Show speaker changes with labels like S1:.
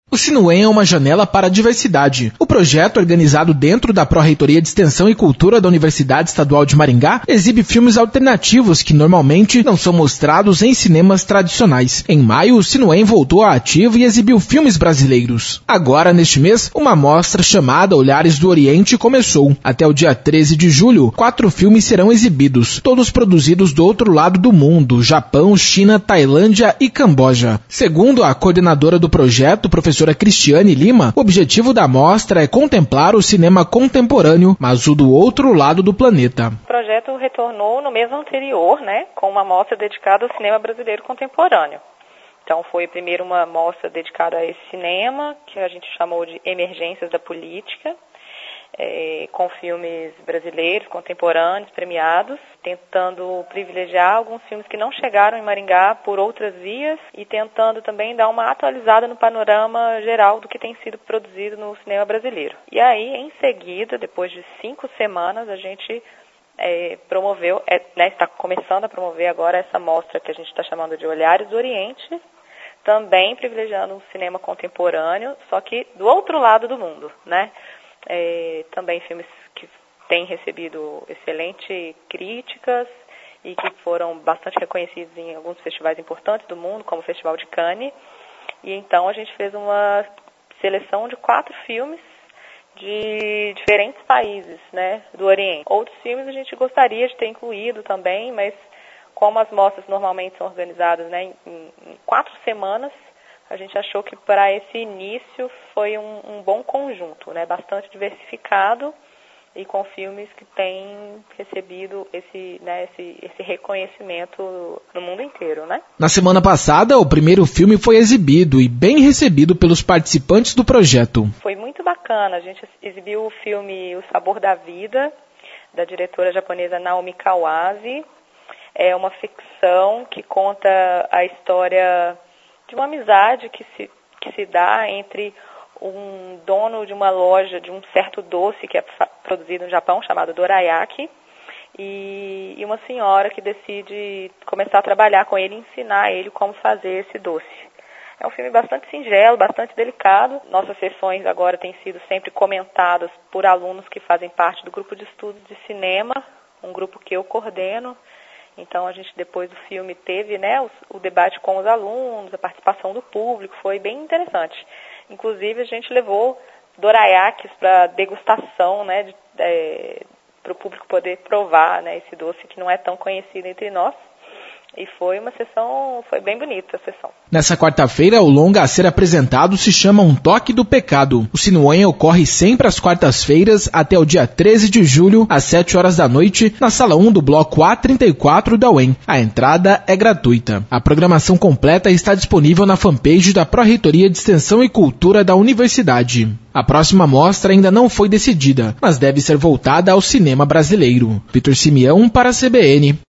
S1: O Sinuém é uma janela para a diversidade. O projeto, organizado dentro da Pró-Reitoria de Extensão e Cultura da Universidade Estadual de Maringá, exibe filmes alternativos que normalmente não são mostrados em cinemas tradicionais. Em maio, o Sinuém voltou à ativa e exibiu filmes brasileiros. Agora, neste mês, uma mostra chamada Olhares do Oriente começou. Até o dia 13 de julho, 4 filmes serão exibidos, todos produzidos do outro lado do mundo: Japão, China, Tailândia e Camboja. Segundo a coordenadora do projeto, professora Cristiane Lima, o objetivo da mostra é contemplar o cinema contemporâneo, mas o do outro lado do planeta.
S2: O projeto retornou no mês anterior, com uma mostra dedicada ao cinema brasileiro contemporâneo. Então foi primeiro uma mostra dedicada a esse cinema, que a gente chamou de Emergências da Política, com filmes brasileiros, contemporâneos, premiados, tentando privilegiar alguns filmes que não chegaram em Maringá por outras vias e tentando também dar uma atualizada no panorama geral do que tem sido produzido no cinema brasileiro. E aí, em seguida, depois de 5 semanas, a gente promoveu, está começando a promover agora essa mostra que a gente está chamando de Olhares do Oriente, também privilegiando o cinema contemporâneo, só que do outro lado do mundo, também filmes que têm recebido excelentes críticas e que foram bastante reconhecidos em alguns festivais importantes do mundo, como o Festival de Cannes. E então a gente fez uma seleção de 4 filmes de diferentes países, do Oriente. Outros filmes a gente gostaria de ter incluído também, mas como as mostras normalmente são organizadas em 4 semanas, a gente achou que para esse início foi um bom conjunto, bastante diversificado e com filmes que têm recebido esse reconhecimento no mundo inteiro,
S1: Na semana passada, o primeiro filme foi exibido e bem recebido pelos participantes do projeto.
S2: Foi muito bacana. A gente exibiu o filme O Sabor da Vida, da diretora japonesa Naomi Kawase. É uma ficção que conta a história de uma amizade que se dá entre um dono de uma loja de um certo doce que é produzido no Japão, chamado dorayaki, e uma senhora que decide começar a trabalhar com ele e ensinar ele como fazer esse doce. É um filme bastante singelo, bastante delicado. Nossas sessões agora têm sido sempre comentadas por alunos que fazem parte do grupo de estudos de cinema, um grupo que eu coordeno. Então a gente, depois do filme, teve o debate com os alunos, a participação do público, foi bem interessante. Inclusive a gente levou dorayakis para degustação, para o público poder provar esse doce que não é tão conhecido entre nós. E foi bem bonita a sessão.
S1: Nessa quarta-feira, o longa a ser apresentado se chama Um Toque do Pecado. O Sinuém ocorre sempre às quartas-feiras até o dia 13 de julho, às 7 horas da noite, na Sala 1 do Bloco A34 da UEM. A entrada é gratuita. A programação completa está disponível na fanpage da Pró-Reitoria de Extensão e Cultura da Universidade. A próxima mostra ainda não foi decidida, mas deve ser voltada ao cinema brasileiro. Vitor Simeão para a CBN.